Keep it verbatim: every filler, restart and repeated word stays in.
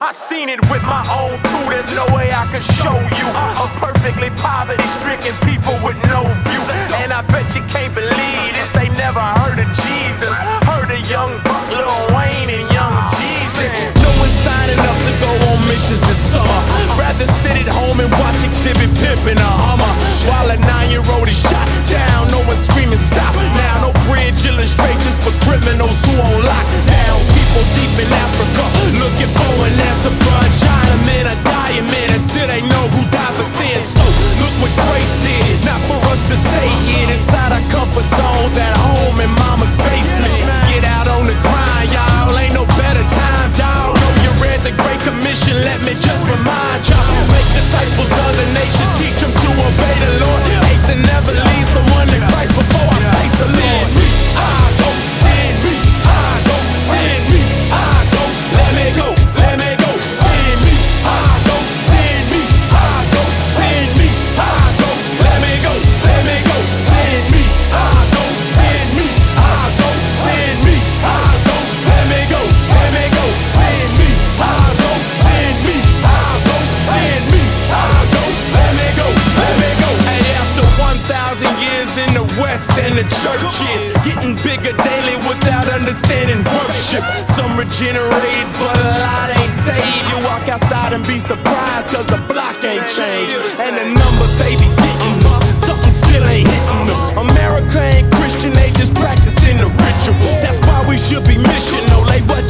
I seen it with my own two, there's no way I could show you a perfectly poverty-stricken people with no view. And I bet you can't believe this, they never heard of Jesus. Heard of Young Buck, Lil Wayne, and Young Jeezy. No one's signing up to go on missions this summer. Rather sit at home and watch Exhibit Pimp in a Hummer, while a nine-year-old is shot down. No one's screaming stop now. No bridge illustrations for criminals who on lockdown. People deep in Africa looking for an answer, bruh. Chinamen are dying, man, until they know who died for sin. So look what grace did, not for us to stay here inside our comfort zones at home in mama's basement. Get out on the grind, y'all. Ain't no better time, y'all. Know you read the Great Commission. Let me just remind y'all: make disciples of the nations, teach them to obey the Lord. Hate to never leave someone to Christ before I face the Lord. I go, send me. I go, send me. I go, let me go, let me go. Send me. I go, send me. I go, send me. I go, let me go, let me go. Send me. I go, send me. I go, send me. I go, let me go, let me go. Send me. I go, send me. I go, send me. I go, let me go, let me go. Hey, after one thousand years in the West and the church is getting bigger daily without understanding worship. Some regenerated, but a lot ain't saved. You walk outside and be surprised, cause the block ain't changed. And the numbers they be getting them, something still ain't hitting them. America ain't Christian, they just practicing the ritual. That's why we should be missional. They